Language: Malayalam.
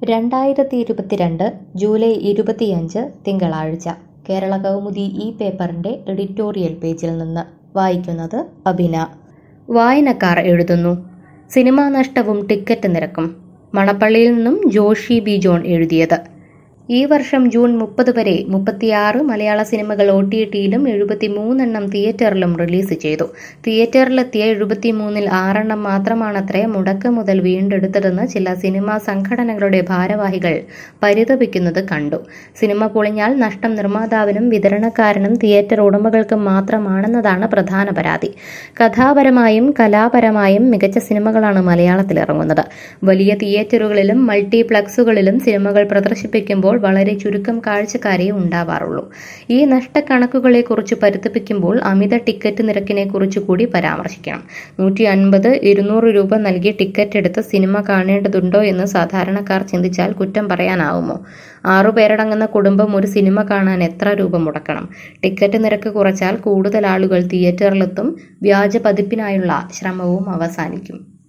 2022 ജൂലൈ 25 തിങ്കളാഴ്ച കേരള കൗമുദി ഈ പേപ്പറിന്റെ എഡിറ്റോറിയൽ പേജിൽ നിന്ന് വായിക്കുന്നത് അഭിന. വായനക്കാർ എഴുതുന്നു. സിനിമാ നഷ്ടവും ടിക്കറ്റ് നിരക്കും. മണപ്പള്ളിയിൽ നിന്നും ജോഷി ബി ജോൺ എഴുതിയത്. ഈ വർഷം ജൂൺ 30 വരെ 36 മലയാള സിനിമകൾ OTTയിലും 73 തിയേറ്ററിലും റിലീസ് ചെയ്തു. തിയേറ്ററിലെത്തിയ 73-ൽ 6 മാത്രമാണത്രേ മുടക്ക് മുതൽ വീണ്ടെടുത്തതെന്ന് ചില സിനിമാ സംഘടനകളുടെ ഭാരവാഹികൾ പരിതപിക്കുന്നത് കണ്ടു. സിനിമ പൊളിഞ്ഞാൽ നഷ്ടം നിർമ്മാതാവിനും വിതരണക്കാരനും തിയേറ്റർ ഉടമകൾക്കും മാത്രമാണെന്നതാണ് പ്രധാന പരാതി. കഥാപരമായും കലാപരമായും മികച്ച സിനിമകളാണ് മലയാളത്തിൽ ഇറങ്ങുന്നത്. വലിയ തിയേറ്ററുകളിലും മൾട്ടിപ്ലക്സുകളിലും സിനിമകൾ പ്രദർശിപ്പിക്കുമ്പോൾ വളരെ ചുരുക്കം കാഴ്ചക്കാരെ ഉണ്ടാവാറുള്ളൂ. ഈ നഷ്ടക്കണക്കുകളെക്കുറിച്ച് പരിതപിക്കുമ്പോൾ അമിത ടിക്കറ്റ് നിരക്കിനെ കുറിച്ച് കൂടി പരാമർശിക്കണം. 150-200 രൂപ നൽകി ടിക്കറ്റ് എടുത്ത് സിനിമ കാണേണ്ടതുണ്ടോ എന്ന് സാധാരണക്കാർ ചിന്തിച്ചാൽ കുറ്റം പറയാനാവുമോ? 6 പേരടങ്ങുന്ന കുടുംബം ഒരു സിനിമ കാണാൻ എത്ര രൂപ മുടക്കണം? ടിക്കറ്റ് നിരക്ക് കുറച്ചാൽ കൂടുതൽ ആളുകൾ തിയേറ്ററിലെത്തും. വ്യാജ പതിപ്പിനായുള്ള ശ്രമവും അവസാനിക്കും.